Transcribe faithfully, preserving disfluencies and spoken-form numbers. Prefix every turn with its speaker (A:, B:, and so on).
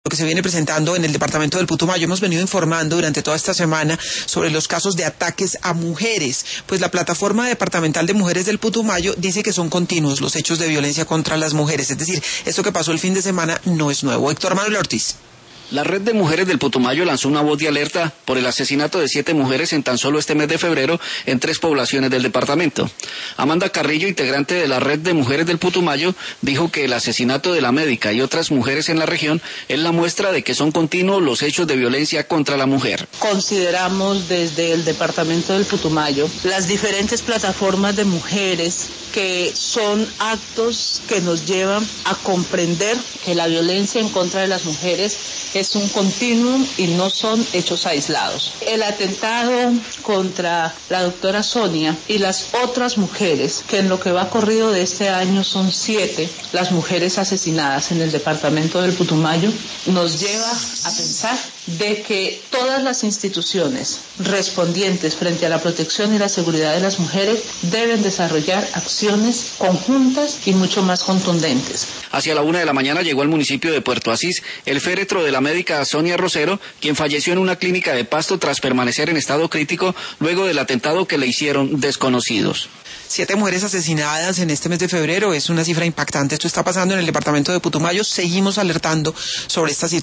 A: Lo que se viene presentando en el departamento del Putumayo. Hemos venido informando durante toda esta semana sobre los casos de ataques a mujeres, pues la plataforma departamental de mujeres del Putumayo dice que son continuos los hechos de violencia contra las mujeres, es decir, esto que pasó el fin de semana no es nuevo. Héctor Manuel Ortiz.
B: La red de mujeres del Putumayo lanzó una voz de alerta por el asesinato de siete mujeres en tan solo este mes de febrero en tres poblaciones del departamento. Amanda Carrillo, integrante de la red de mujeres del Putumayo, dijo que el asesinato de la médica y otras mujeres en la región es la muestra de que son continuos los hechos de violencia contra la mujer.
C: Consideramos desde el departamento del Putumayo las diferentes plataformas de mujeres que son actos que nos llevan a comprender que la violencia en contra de las mujeres es un continuum y no son hechos aislados. El atentado contra la doctora Sonia y las otras mujeres, que en lo que va corrido de este año son siete, las mujeres asesinadas en el departamento del Putumayo, nos lleva a pensar de que todas las instituciones respondientes frente a la protección y la seguridad de las mujeres deben desarrollar acciones conjuntas y mucho más contundentes.
B: Hacia la una de la mañana llegó al municipio de Puerto Asís el féretro de la médica Sonia Rosero, quien falleció en una clínica de Pasto tras permanecer en estado crítico luego del atentado que le hicieron desconocidos.
A: Siete mujeres asesinadas en este mes de febrero es una cifra impactante. Esto está pasando en el departamento de Putumayo. Seguimos alertando sobre esta situación.